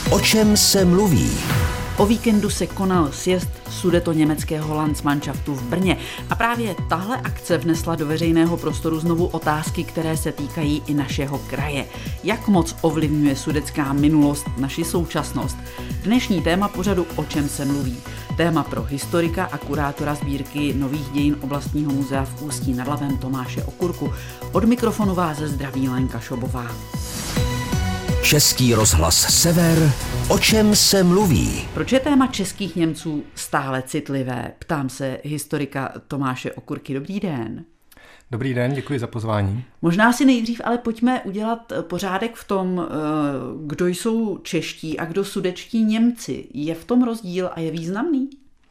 O čem se mluví? O víkendu se konal sjezd sudetoněmeckého Landsmannschaftu v Brně a právě tahle akce vnesla do veřejného prostoru znovu otázky, které se týkají i našeho kraje. Jak moc ovlivňuje sudetská minulost naši současnost? Dnešní téma pořadu O čem se mluví. Téma pro historika a kurátora sbírky nových dějin oblastního muzea v Ústí nad Labem Tomáše Okurku. Od mikrofonu vás zdraví Lenka Šobová. Český rozhlas Sever. O čem se mluví? Proč je téma českých Němců stále citlivé? Ptám se historika Tomáše Okurky. Dobrý den. Dobrý den, děkuji za pozvání. Možná si nejdřív ale pojďme udělat pořádek v tom, kdo jsou čeští a kdo sudetští Němci. Je v tom rozdíl a je významný?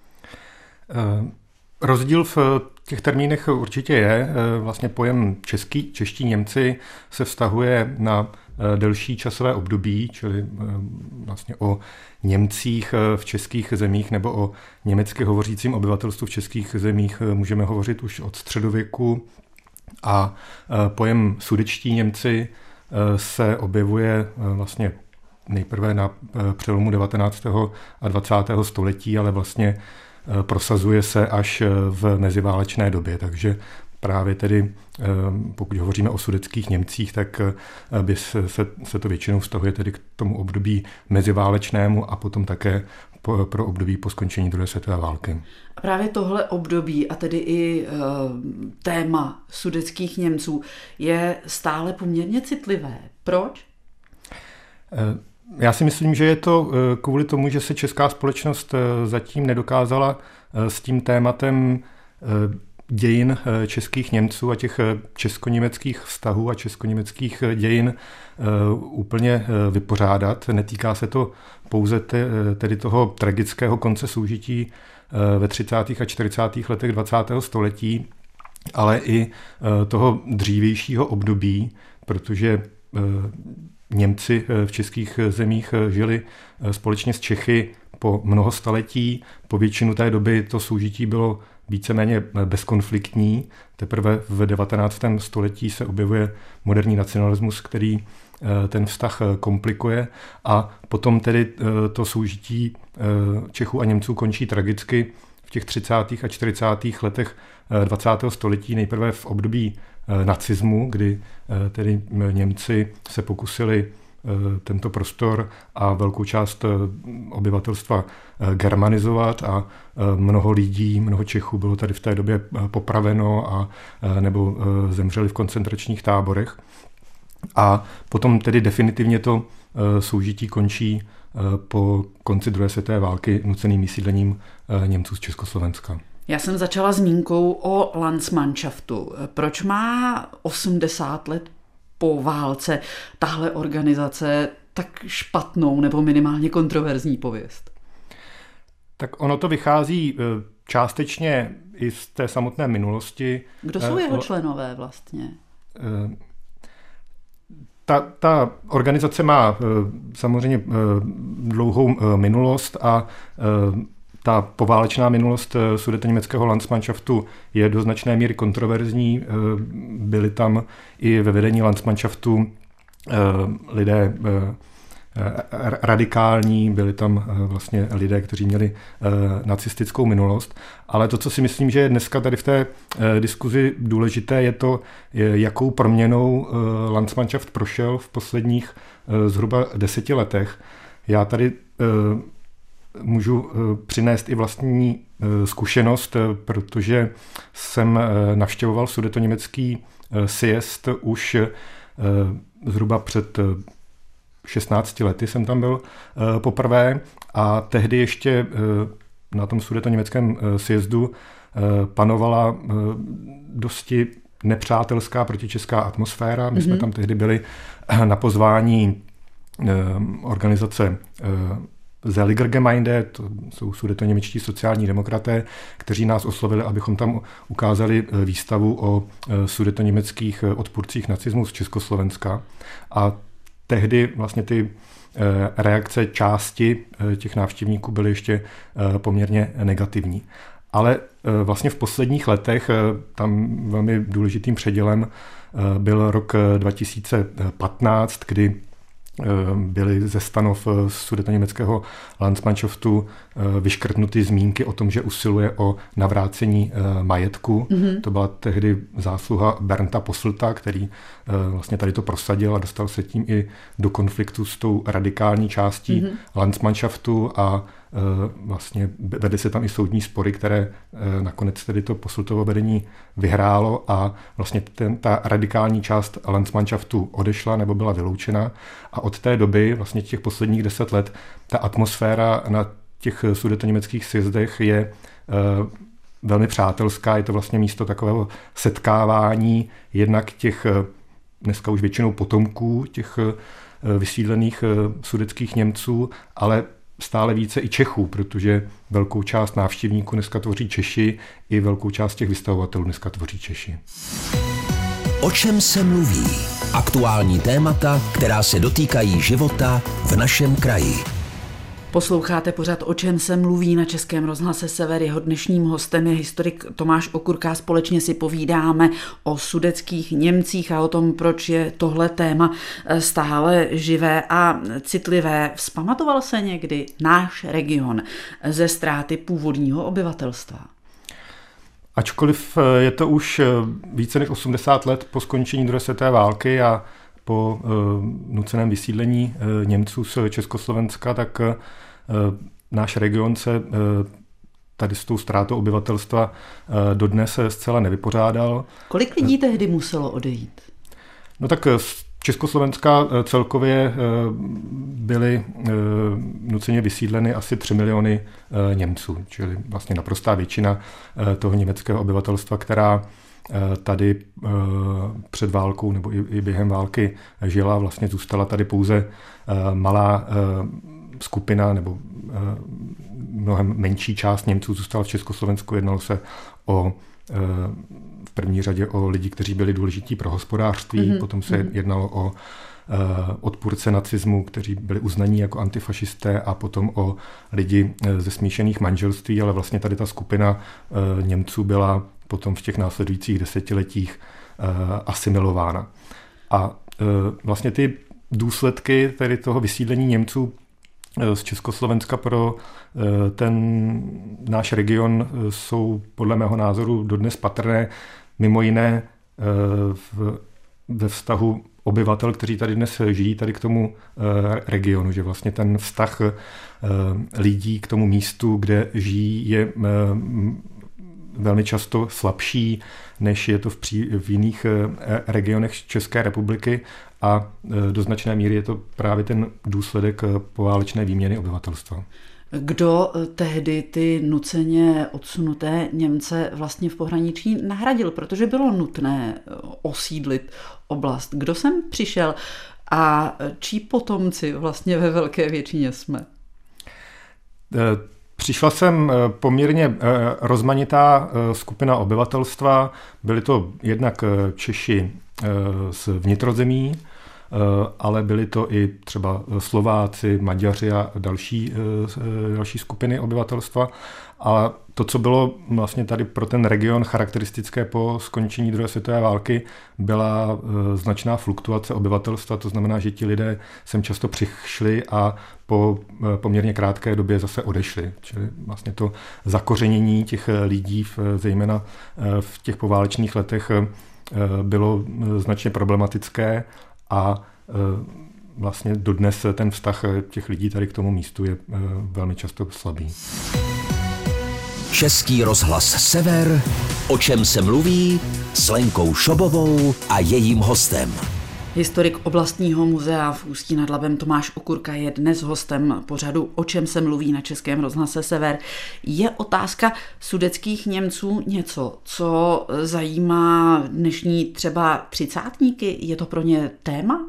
Rozdíl v těch termínech určitě je. Vlastně pojem čeští Němci se vztahuje na delší časové období, čili vlastně o Němcích v českých zemích nebo o německy hovořícím obyvatelstvu v českých zemích můžeme hovořit už od středověku a pojem sudetští Němci se objevuje vlastně nejprve na přelomu 19. a 20. století, ale vlastně prosazuje se až v meziválečné době, takže právě tedy, pokud hovoříme o sudetských Němcích, tak by se to většinou vztahuje tedy k tomu období meziválečnému a potom také pro období po skončení druhé světové války. A právě tohle období a tedy i téma sudetských Němců je stále poměrně citlivé. Proč? Já si myslím, že je to kvůli tomu, že se česká společnost zatím nedokázala s tím tématem dějin českých Němců a těch česko-německých vztahů a česko-německých dějin úplně vypořádat. Netýká se to pouze tedy toho tragického konce soužití ve 30. a 40. letech 20. století, ale i toho dřívějšího období, protože Němci v českých zemích žili společně s Čechy po mnoho staletí. Po většinu té doby to soužití bylo víceméně bezkonfliktní. Teprve v 19. století se objevuje moderní nacionalismus, který ten vztah komplikuje a potom tedy to soužití Čechů a Němců končí tragicky v těch 30. a 40. letech 20. století, nejprve v období nacismu, kdy tedy Němci se pokusili tento prostor a velkou část obyvatelstva germanizovat a mnoho Čechů bylo tady v té době popraveno a nebo zemřeli v koncentračních táborech. A potom tedy definitivně to soužití končí po konci druhé světové války nuceným vysídlením Němců z Československa. Já jsem začala zmínkou o Landsmannschaftu. Proč má 80 let po válce tahle organizace tak špatnou nebo minimálně kontroverzní pověst? Tak ono to vychází částečně i z té samotné minulosti. Kdo jsou jeho členové vlastně? Ta organizace má samozřejmě dlouhou minulost a ta poválečná minulost sudetoněmeckého Landsmannschaftu je do značné míry kontroverzní. Byli tam i ve vedení Landsmannschaftu lidé radikální, byli tam vlastně lidé, kteří měli nacistickou minulost. Ale to, co si myslím, že je dneska tady v té diskuzi důležité, je to, jakou proměnou Landsmannschaft prošel v posledních zhruba 10 letech. Já tady můžu přinést i vlastní zkušenost, protože jsem navštěvoval sudetoněmecký sjezd už zhruba před 16 lety jsem tam byl poprvé a tehdy ještě na tom sudetoněmeckém sjezdu panovala dosti nepřátelská protičeská atmosféra. My jsme tam tehdy byli na pozvání organizace Seligergemeinde, to jsou sudetoněmečtí sociální demokraté, kteří nás oslovili, abychom tam ukázali výstavu o sudetoněmeckých odpůrcích nacismu z Československa. A tehdy vlastně ty reakce části těch návštěvníků byly ještě poměrně negativní. Ale vlastně v posledních letech tam velmi důležitým předělem byl rok 2015, kdy byly ze stanov sudetoněmeckého Landsmannschaftu vyškrtnuty zmínky o tom, že usiluje o navrácení majetku. To byla tehdy zásluha Bernta Posselta, který vlastně tady to prosadil a dostal se tím i do konfliktu s tou radikální částí Landsmannschaftu a vlastně vedly se tam i soudní spory, které nakonec tedy to Posseltovo vedení vyhrálo a vlastně ta radikální část Landsmannschaftu odešla nebo byla vyloučena a od té doby, vlastně těch posledních 10 let, ta atmosféra na těch sudetoněmeckých sjezdech je velmi přátelská, je to vlastně místo takového setkávání jednak těch dneska už většinou potomků těch vysídlených sudetských Němců, ale stále více i Čechů, protože velkou část návštěvníků dneska tvoří Češi, i velkou část těch vystavovatelů dneska tvoří Češi. O čem se mluví? Aktuální témata, která se dotýkají života v našem kraji. Posloucháte pořad O čem se mluví na Českém rozhlase Sever. Jeho dnešním hostem je historik Tomáš Okurka. Společně si povídáme o sudetských Němcích a o tom, proč je tohle téma stále živé a citlivé. Vzpamatoval se někdy náš region ze ztráty původního obyvatelstva? Ačkoliv je to už více než 80 let po skončení druhé světové války a po nuceném vysídlení Němců z Československa, tak náš region se tady s tou ztrátou obyvatelstva dodnes zcela nevypořádal. Kolik lidí tehdy muselo odejít? No tak z Československa celkově byly nuceně vysídleny asi 3 miliony Němců, čili vlastně naprostá většina toho německého obyvatelstva, která tady před válkou nebo i během války žila. Vlastně zůstala tady pouze malá skupina nebo mnohem menší část Němců zůstala v Československu. Jednalo se v první řadě o lidi, kteří byli důležití pro hospodářství, potom se jednalo o odpůrce nacismu, kteří byli uznaní jako antifašisté a potom o lidi ze smíšených manželství, ale vlastně tady ta skupina Němců byla potom v těch následujících desetiletích asimilována. A vlastně ty důsledky tedy toho vysídlení Němců z Československa pro ten náš region jsou podle mého názoru dodnes patrné, mimo jiné ve vztahu obyvatel, kteří tady dnes žijí, tady k tomu regionu, že vlastně ten vztah lidí k tomu místu, kde žijí, je velmi často slabší, než je to v jiných regionech České republiky a do značné míry je to právě ten důsledek poválečné výměny obyvatelstva. Kdo tehdy ty nuceně odsunuté Němce vlastně v pohraničí nahradil, protože bylo nutné osídlit oblast? Kdo sem přišel a čí potomci vlastně ve velké většině jsme? Přišla sem poměrně rozmanitá skupina obyvatelstva. Byli to jednak Češi z vnitrozemí, ale byli to i třeba Slováci, Maďaři a další skupiny obyvatelstva. A to, co bylo vlastně tady pro ten region charakteristické po skončení druhé světové války, byla značná fluktuace obyvatelstva, to znamená, že ti lidé sem často přišli a po poměrně krátké době zase odešli. Čili vlastně to zakořenění těch lidí, zejména v těch poválečných letech, bylo značně problematické a vlastně dodnes ten vztah těch lidí tady k tomu místu je velmi často slabý. Český rozhlas Sever, o čem se mluví, s Lenkou Šobovou a jejím hostem. Historik oblastního muzea v Ústí nad Labem Tomáš Okurka je dnes hostem pořadu O čem se mluví na Českém rozhlase Sever. Je otázka sudetských Němců něco, co zajímá dnešní třeba třicátníky? Je to pro ně téma?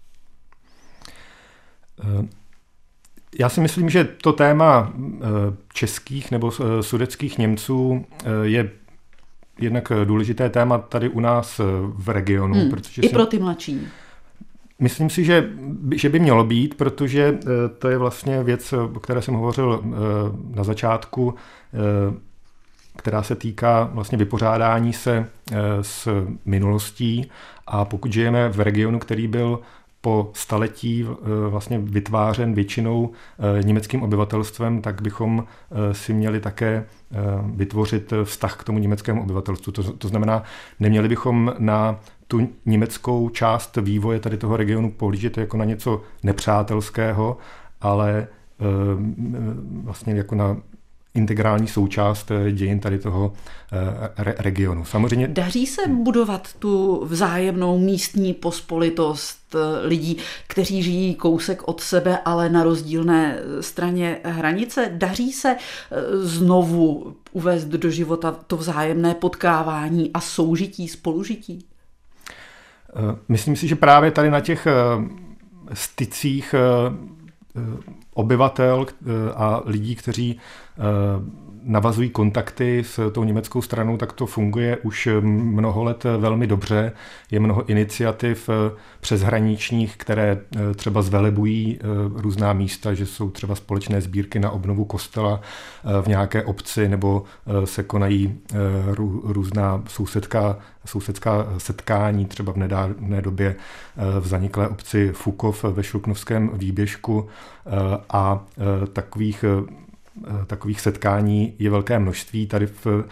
Já si myslím, že to téma českých nebo sudetských Němců je jednak důležité téma tady u nás v regionu. Protože I pro ty mladší. Myslím si, že by mělo být, protože to je vlastně věc, o které jsem hovořil na začátku, která se týká vlastně vypořádání se s minulostí. A pokud žijeme v regionu, který byl po staletí vlastně vytvářen většinou německým obyvatelstvem, tak bychom si měli také vytvořit vztah k tomu německému obyvatelstvu. To znamená, neměli bychom na tu německou část vývoje tady toho regionu pohlížet jako na něco nepřátelského, ale vlastně jako na integrální součást dějin tady toho regionu. Samozřejmě daří se budovat tu vzájemnou místní pospolitost lidí, kteří žijí kousek od sebe, ale na rozdílné straně hranice? Daří se znovu uvést do života to vzájemné potkávání a soužití, spolužití? Myslím si, že právě tady na těch stycích obyvatel a lidí, kteří navazují kontakty s tou německou stranou, tak to funguje už mnoho let velmi dobře. Je mnoho iniciativ přeshraničních, které třeba zvelebují různá místa, že jsou třeba společné sbírky na obnovu kostela v nějaké obci, nebo se konají různá sousedská setkání, třeba v nedávné době v zaniklé obci Fukov ve Šluknovském výběžku a takových setkání je velké množství. Tady v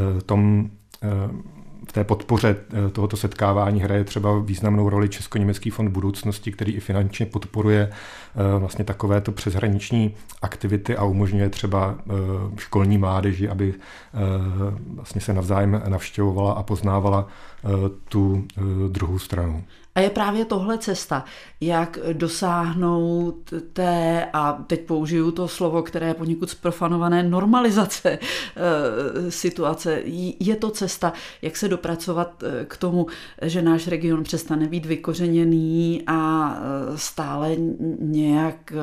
té podpoře tohoto setkávání hraje třeba významnou roli Česko-německý fond budoucnosti, který i finančně podporuje vlastně takovéto přeshraniční aktivity a umožňuje třeba školní mládeži, aby vlastně se navzájem navštěvovala a poznávala tu druhou stranu. A je právě tohle cesta, jak dosáhnout té, a teď použiju to slovo, které je poněkud zprofanované, normalizace situace. Je to cesta, jak se dopracovat k tomu, že náš region přestane být vykořeněný a stále nějak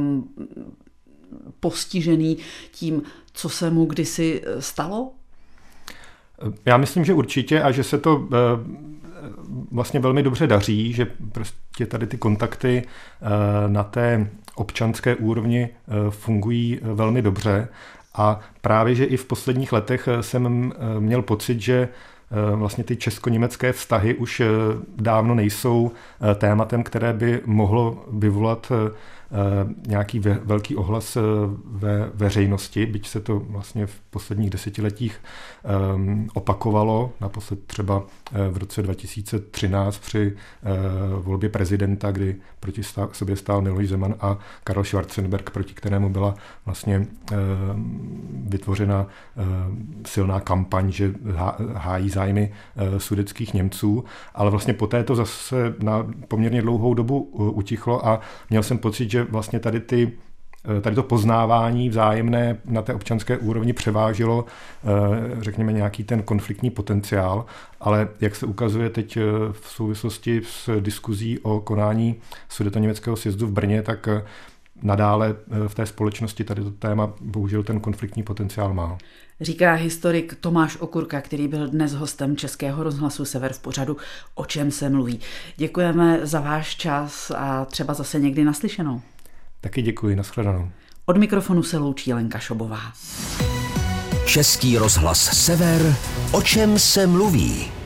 postižený tím, co se mu kdysi stalo? Já myslím, že určitě a že se to vlastně velmi dobře daří, že prostě tady ty kontakty na té občanské úrovni fungují velmi dobře a právě, že i v posledních letech jsem měl pocit, že vlastně ty česko-německé vztahy už dávno nejsou tématem, které by mohlo vyvolat nějaký velký ohlas ve veřejnosti, byť se to vlastně v posledních desetiletích opakovalo, naposled třeba v roce 2013 při volbě prezidenta, kdy proti sobě stál Miloš Zeman a Karel Schwarzenberg, proti kterému byla vlastně vytvořena silná kampaň, že hájí zájmy sudetských Němců, ale vlastně poté to zase na poměrně dlouhou dobu utichlo a měl jsem pocit, že vlastně tady to poznávání vzájemné na té občanské úrovni převážilo, řekněme, nějaký ten konfliktní potenciál, ale jak se ukazuje teď v souvislosti s diskuzí o konání sudetoněmeckého sjezdu v Brně, tak nadále v té společnosti tady to téma bohužel ten konfliktní potenciál má. Říká historik Tomáš Okurka, který byl dnes hostem Českého rozhlasu Sever v pořadu O čem se mluví. Děkujeme za váš čas a třeba zase někdy naslyšenou. Taky děkuji, nashledanou. Od mikrofonu se loučí Lenka Šobová. Český rozhlas Sever, o čem se mluví.